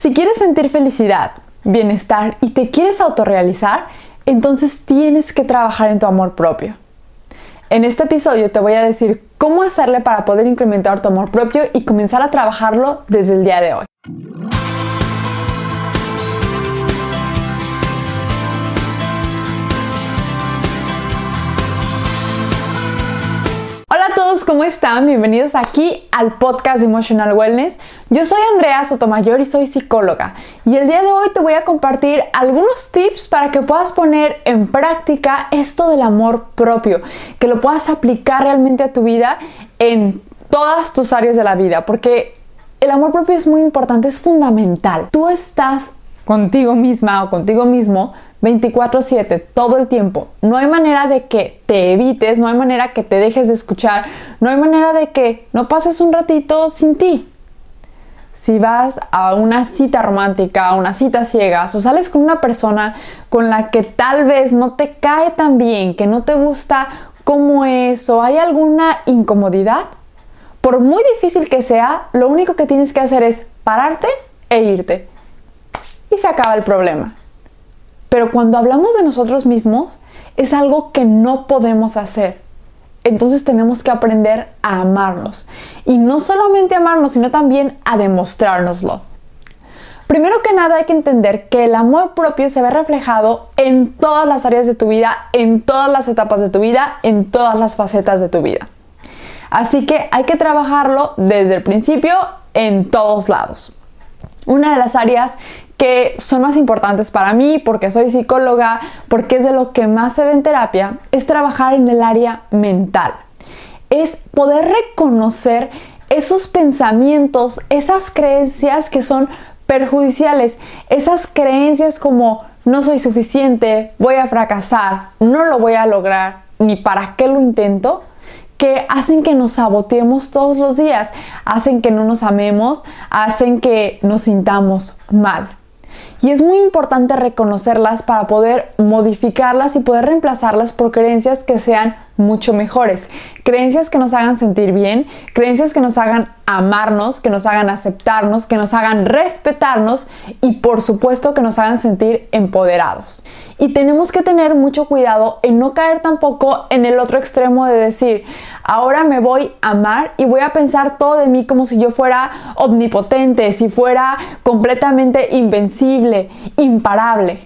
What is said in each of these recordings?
Si quieres sentir felicidad, bienestar y te quieres autorrealizar, entonces tienes que trabajar en tu amor propio. En este episodio te voy a decir cómo hacerle para poder incrementar tu amor propio y comenzar a trabajarlo desde el día de hoy. Hola a todos, ¿cómo están? Bienvenidos aquí al podcast de Emotional Wellness. Yo soy Andrea Sotomayor y soy psicóloga. Y el día de hoy te voy a compartir algunos tips para que puedas poner en práctica esto del amor propio, que lo puedas aplicar realmente a tu vida en todas tus áreas de la vida, porque el amor propio es muy importante, es fundamental. Tú estás contigo misma o contigo mismo 24/7, todo el tiempo. No hay manera de que te evites, no hay manera que te dejes de escuchar, no hay manera de que no pases un ratito sin ti. Si vas a una cita romántica, a una cita ciegas, o sales con una persona con la que tal vez no te cae tan bien, que no te gusta cómo es, o hay alguna incomodidad, por muy difícil que sea, lo único que tienes que hacer es pararte e irte. Y se acaba el problema. Pero cuando hablamos de nosotros mismos, es algo que no podemos hacer. Entonces tenemos que aprender a amarnos. Y no solamente amarnos, sino también a demostrárnoslo. Primero que nada hay que entender que el amor propio se ve reflejado en todas las áreas de tu vida, en todas las etapas de tu vida, en todas las facetas de tu vida. Así que hay que trabajarlo desde el principio en todos lados. Una de las áreas que son más importantes para mí, porque soy psicóloga, porque es de lo que más se ve en terapia, es trabajar en el área mental. Es poder reconocer esos pensamientos, esas creencias que son perjudiciales, esas creencias como no soy suficiente, voy a fracasar, no lo voy a lograr, ni para qué lo intento, que hacen que nos saboteemos todos los días, hacen que no nos amemos, hacen que nos sintamos mal. Y es muy importante reconocerlas para poder modificarlas y poder reemplazarlas por creencias que sean mucho mejores. Creencias que nos hagan sentir bien, creencias que nos hagan amarnos, que nos hagan aceptarnos, que nos hagan respetarnos y por supuesto que nos hagan sentir empoderados. Y tenemos que tener mucho cuidado en no caer tampoco en el otro extremo de decir, ahora me voy a amar y voy a pensar todo de mí como si yo fuera omnipotente, si fuera completamente invencible, imparable.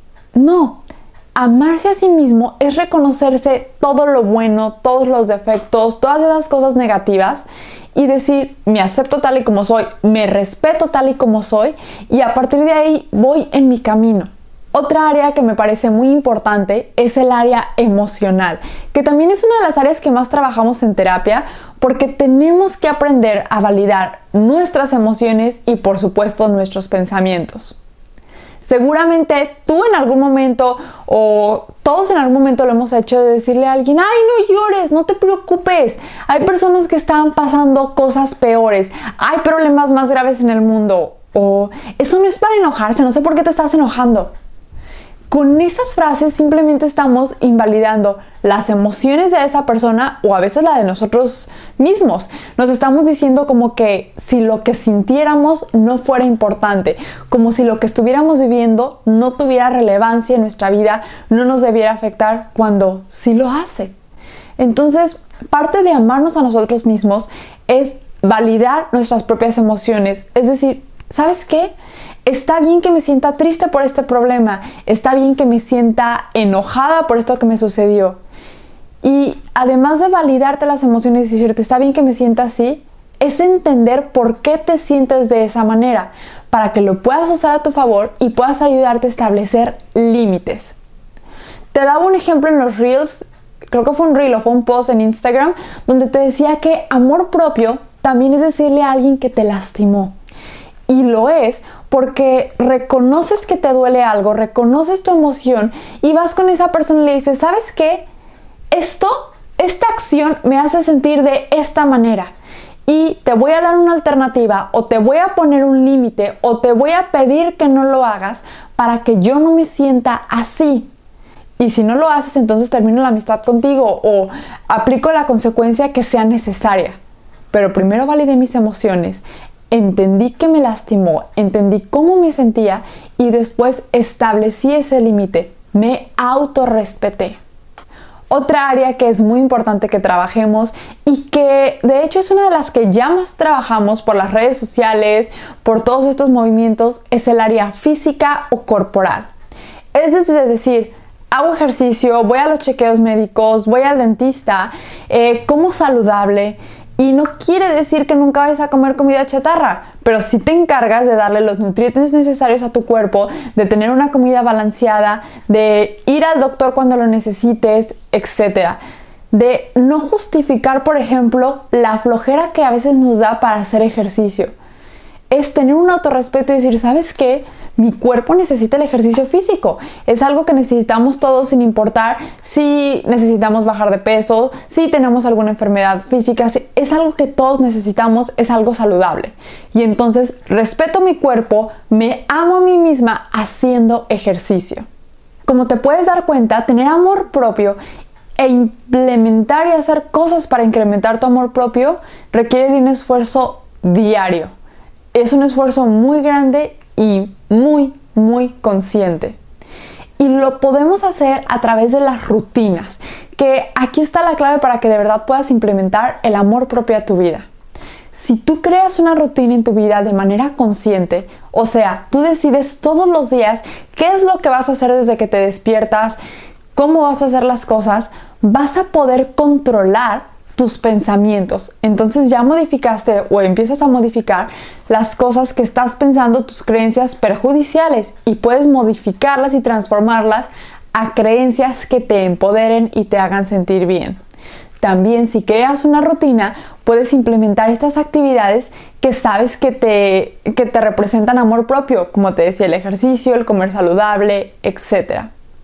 No. Amarse a sí mismo es reconocerse todo lo bueno, todos los defectos, todas esas cosas negativas y decir, me acepto tal y como soy, me respeto tal y como soy y a partir de ahí voy en mi camino. Otra área que me parece muy importante es el área emocional, que también es una de las áreas que más trabajamos en terapia porque tenemos que aprender a validar nuestras emociones y por supuesto nuestros pensamientos. Seguramente tú en algún momento o todos en algún momento lo hemos hecho de decirle a alguien, ay, no llores, no te preocupes, hay personas que están pasando cosas peores, hay problemas más graves en el mundo o eso no es para enojarse, no sé por qué te estás enojando. Con esas frases simplemente estamos invalidando las emociones de esa persona o a veces la de nosotros mismos. Nos estamos diciendo como que si lo que sintiéramos no fuera importante, como si lo que estuviéramos viviendo no tuviera relevancia en nuestra vida, no nos debiera afectar cuando sí lo hace. Entonces, parte de amarnos a nosotros mismos es validar nuestras propias emociones. Es decir, ¿sabes qué? Está bien que me sienta triste por este problema, está bien que me sienta enojada por esto que me sucedió. Y además de validarte las emociones y decirte, está bien que me sienta así, es entender por qué te sientes de esa manera, para que lo puedas usar a tu favor y puedas ayudarte a establecer límites. Te daba un ejemplo en los Reels, creo que fue un Reel o fue un post en Instagram, donde te decía que amor propio también es decirle a alguien que te lastimó. Y lo es porque reconoces que te duele algo, reconoces tu emoción y vas con esa persona y le dices, ¿sabes qué? Esta acción me hace sentir de esta manera y te voy a dar una alternativa o te voy a poner un límite o te voy a pedir que no lo hagas para que yo no me sienta así. Y si no lo haces, entonces termino la amistad contigo o aplico la consecuencia que sea necesaria. Pero primero validé mis emociones. entendí que me lastimó, entendí cómo me sentía y después establecí ese límite, me autorrespeté. Otra área que es muy importante que trabajemos y que de hecho es una de las que ya más trabajamos por las redes sociales, por todos estos movimientos, es el área física o corporal. Es decir, hago ejercicio, voy a los chequeos médicos, voy al dentista, como saludable. Y no quiere decir que nunca vayas a comer comida chatarra, pero si te encargas de darle los nutrientes necesarios a tu cuerpo, de tener una comida balanceada, de ir al doctor cuando lo necesites, etc. De no justificar, por ejemplo, la flojera que a veces nos da para hacer ejercicio. Es tener un autorrespeto y decir, ¿sabes qué? Mi cuerpo necesita el ejercicio físico. Es algo que necesitamos todos sin importar si necesitamos bajar de peso, si tenemos alguna enfermedad física. Es algo que todos necesitamos, es algo saludable. Y entonces respeto mi cuerpo, me amo a mí misma haciendo ejercicio. Como te puedes dar cuenta, tener amor propio e implementar y hacer cosas para incrementar tu amor propio requiere de un esfuerzo diario. Es un esfuerzo muy grande y muy consciente. Y lo podemos hacer a través de las rutinas, que aquí está la clave para que de verdad puedas implementar el amor propio a tu vida. Si tú creas una rutina en tu vida de manera consciente, o sea, tú decides todos los días qué es lo que vas a hacer desde que te despiertas, cómo vas a hacer las cosas, vas a poder controlar tus pensamientos. Entonces ya modificaste o empiezas a modificar las cosas que estás pensando, tus creencias perjudiciales, y puedes modificarlas y transformarlas a creencias que te empoderen y te hagan sentir bien. También, si creas una rutina, puedes implementar estas actividades que sabes que te representan amor propio, como te decía, el ejercicio, el comer saludable, etc.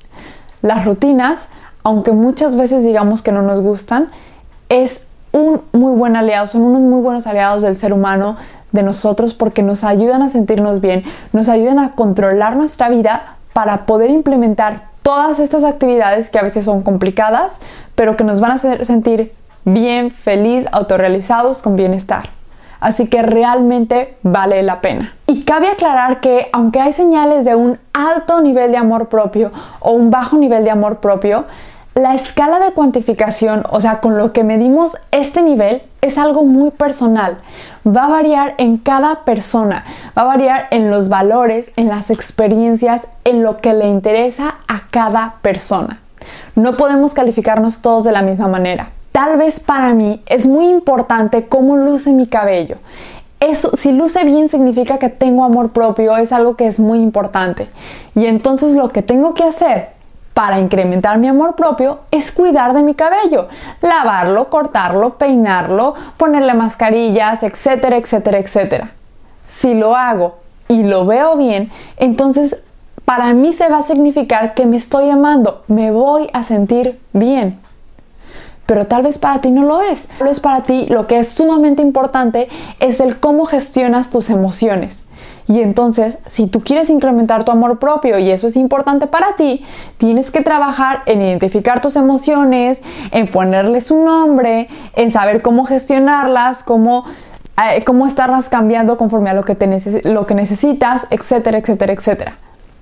Las rutinas, aunque muchas veces digamos que no nos gustan, es un muy buen aliado, son unos muy buenos aliados del ser humano, de nosotros, porque nos ayudan a sentirnos bien, nos ayudan a controlar nuestra vida para poder implementar todas estas actividades que a veces son complicadas, pero que nos van a hacer sentir bien, feliz, autorrealizados, con bienestar. Así que realmente vale la pena. Y cabe aclarar que aunque hay señales de un alto nivel de amor propio o un bajo nivel de amor propio, la escala de cuantificación, o sea, con lo que medimos este nivel, es algo muy personal. Va a variar en cada persona, va a variar en los valores, en las experiencias, en lo que le interesa a cada persona. No podemos calificarnos todos de la misma manera. Tal vez para mí es muy importante cómo luce mi cabello. Eso, si luce bien, significa que tengo amor propio, es algo que es muy importante. Y entonces lo que tengo que hacer para incrementar mi amor propio es cuidar de mi cabello, lavarlo, cortarlo, peinarlo, ponerle mascarillas, etcétera, etcétera, etcétera. Si lo hago y lo veo bien, entonces para mí se va a significar que me estoy amando, me voy a sentir bien. Pero tal vez para ti no lo es. Tal vez para ti lo que es sumamente importante es el cómo gestionas tus emociones. Y entonces, si tú quieres incrementar tu amor propio y eso es importante para ti, tienes que trabajar en identificar tus emociones, en ponerles un nombre, en saber cómo gestionarlas, cómo estarlas cambiando conforme a lo que necesitas, etcétera, etcétera, etcétera.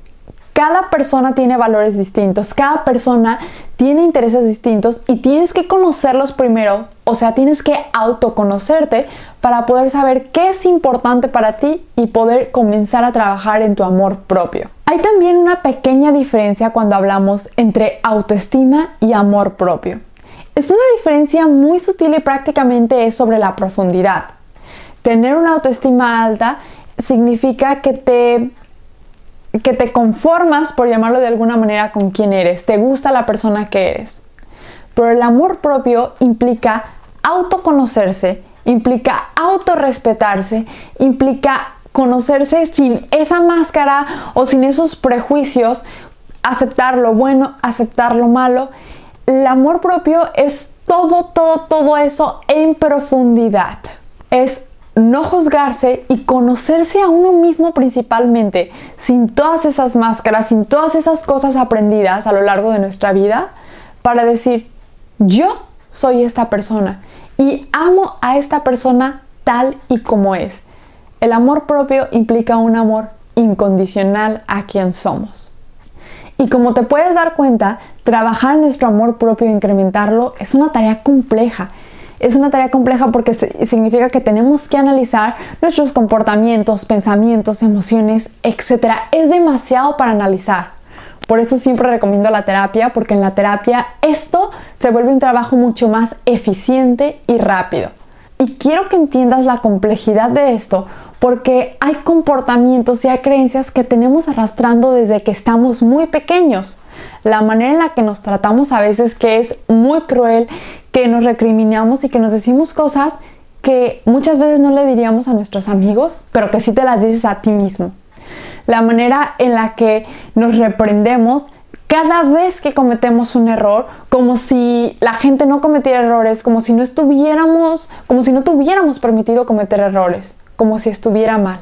Cada persona tiene valores distintos, cada persona tiene intereses distintos y tienes que conocerlos primero, o sea, tienes que autoconocerte para poder saber qué es importante para ti y poder comenzar a trabajar en tu amor propio. Hay también una pequeña diferencia cuando hablamos entre autoestima y amor propio. Es una diferencia muy sutil y prácticamente es sobre la profundidad. Tener una autoestima alta significa que te conformas, por llamarlo de alguna manera, con quién eres, te gusta la persona que eres. Pero el amor propio implica autoconocerse, implica autorrespetarse, implica conocerse sin esa máscara o sin esos prejuicios, aceptar lo bueno, aceptar lo malo. El amor propio es todo eso en profundidad. Es no juzgarse y conocerse a uno mismo principalmente, sin todas esas máscaras, sin todas esas cosas aprendidas a lo largo de nuestra vida, para decir, yo soy esta persona y amo a esta persona tal y como es. el amor propio implica un amor incondicional a quien somos. Y como te puedes dar cuenta, trabajar en nuestro amor propio e incrementarlo es una tarea compleja. Es una tarea compleja porque significa que tenemos que analizar nuestros comportamientos, pensamientos, emociones, etc. Es demasiado para analizar. Por eso siempre recomiendo la terapia, porque en la terapia esto se vuelve un trabajo mucho más eficiente y rápido. Y quiero que entiendas la complejidad de esto, porque hay comportamientos y hay creencias que tenemos arrastrando desde que estamos muy pequeños. La manera en la que nos tratamos a veces que es muy cruel, que nos recriminamos y que nos decimos cosas que muchas veces no le diríamos a nuestros amigos, pero que sí te las dices a ti mismo. La manera en la que nos reprendemos cada vez que cometemos un error, como si la gente no cometiera errores, como si no tuviéramos permitido cometer errores, como si estuviera mal.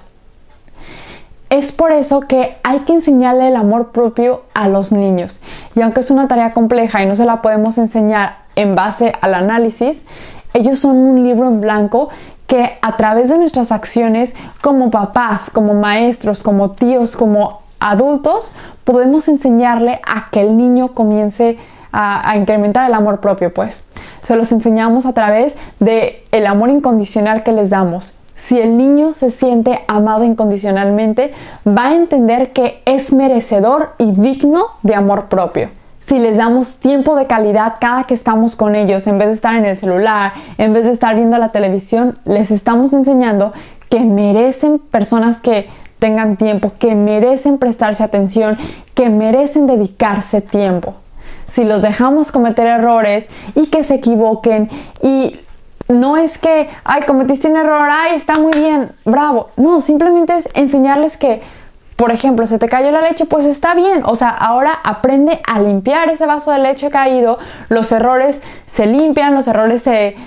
Es por eso que hay que enseñarle el amor propio a los niños. Y aunque es una tarea compleja y no se la podemos enseñar en base al análisis, ellos son un libro en blanco que a través de nuestras acciones como papás, como maestros, como tíos, como adultos, podemos enseñarle a que el niño comience a incrementar el amor propio, pues. Se los enseñamos a través del amor incondicional que les damos. Si el niño se siente amado incondicionalmente, va a entender que es merecedor y digno de amor propio. Si les damos tiempo de calidad cada que estamos con ellos, en vez de estar en el celular, en vez de estar viendo la televisión, les estamos enseñando que merecen personas que tengan tiempo, que merecen prestarse atención, que merecen dedicarse tiempo. Si los dejamos cometer errores y que se equivoquen y no es que, cometiste un error, está muy bien, bravo. No, simplemente es enseñarles que, por ejemplo, se te cayó la leche, pues está bien. O sea, ahora aprende a limpiar ese vaso de leche caído. Los errores se limpian, los errores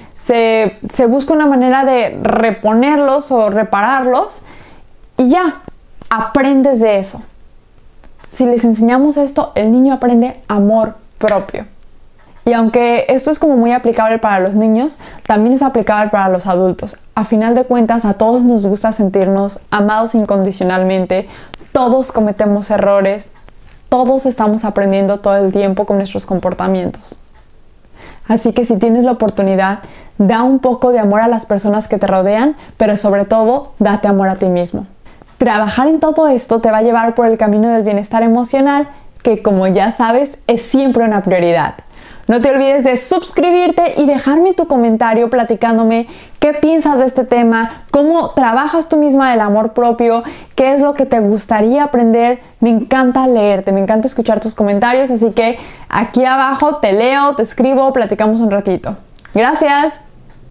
se busca una manera de reponerlos o repararlos. Y ya, aprendes de eso. Si les enseñamos esto, el niño aprende amor propio. Y aunque esto es como muy aplicable para los niños, también es aplicable para los adultos. A final de cuentas, a todos nos gusta sentirnos amados incondicionalmente. Todos cometemos errores. Todos estamos aprendiendo todo el tiempo con nuestros comportamientos. Así que si tienes la oportunidad, da un poco de amor a las personas que te rodean, pero sobre todo, date amor a ti mismo. Trabajar en todo esto te va a llevar por el camino del bienestar emocional, que como ya sabes, es siempre una prioridad. No te olvides de suscribirte y dejarme tu comentario platicándome qué piensas de este tema, cómo trabajas tú misma el amor propio, qué es lo que te gustaría aprender. Me encanta leerte, me encanta escuchar tus comentarios, así que aquí abajo te leo, te escribo, platicamos un ratito. Gracias.